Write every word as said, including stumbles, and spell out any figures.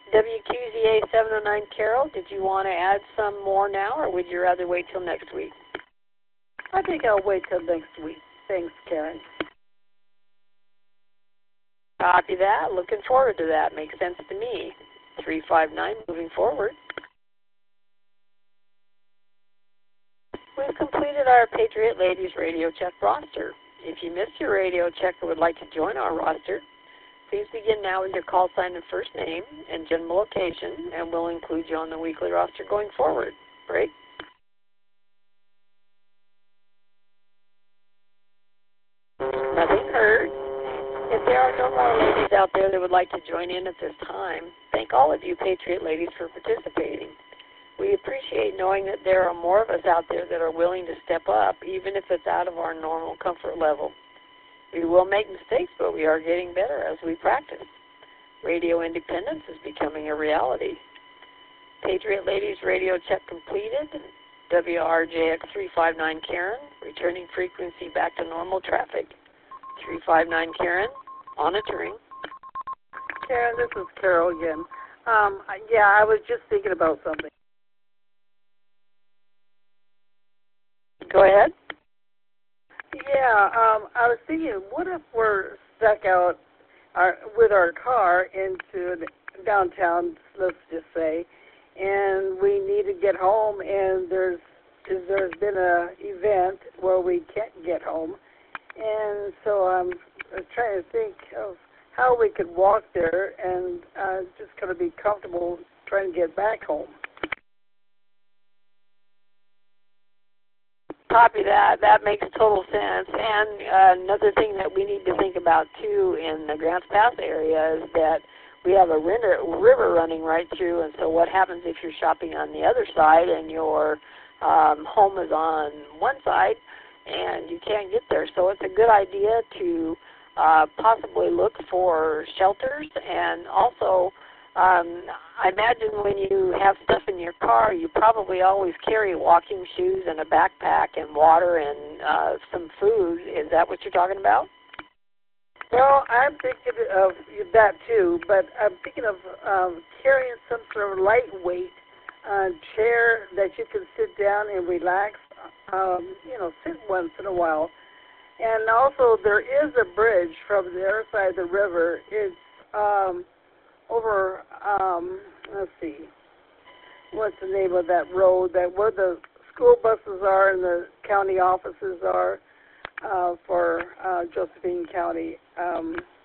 W Q Z A seven oh nine, Carol, did you want to add some more now, or would you rather wait till next week? I think I'll wait till next week. Thanks, Karen. Copy that. Looking forward to that. Makes sense to me. three five nine, moving forward. We've completed our Patriot Ladies Radio Check roster. If you missed your radio check or would like to join our roster, please begin now with your call sign and first name and general location, and we'll include you on the weekly roster going forward. Break. Nothing heard. If there are no more ladies out there that would like to join in at this time, thank all of you Patriot ladies for participating. We appreciate knowing that there are more of us out there that are willing to step up, even if it's out of our normal comfort level. We will make mistakes, but we are getting better as we practice. Radio independence is becoming a reality. Patriot Ladies Radio Check completed. W R J X three five nine Karen, returning frequency back to normal traffic. three five nine Karen, monitoring. Karen, this is Carol again. Um, yeah, I was just thinking about something. Go ahead. Yeah, um, I was thinking, what if we're stuck out our, with our car into the downtown, let's just say, and we need to get home, and there's there's been an event where we can't get home, and so I'm trying to think of how we could walk there and uh, just kind of be comfortable trying to get back home. Copy that. That makes total sense. And uh, another thing that we need to think about, too, in the Grants Pass area is that we have a river, river running right through, and so what happens if you're shopping on the other side and your um, home is on one side and you can't get there? So it's a good idea to uh, possibly look for shelters, and also Um, I imagine when you have stuff in your car, you probably always carry walking shoes and a backpack and water and uh, some food. Is that what you're talking about? Well, I'm thinking of that too, but I'm thinking of um, carrying some sort of lightweight uh, chair that you can sit down and relax, um, you know, sit once in a while. And also, there is a bridge from the other side of the river. It's um, over, um, let's see, what's the name of that road, that where the school buses are and the county offices are uh, for uh, Josephine County. Um,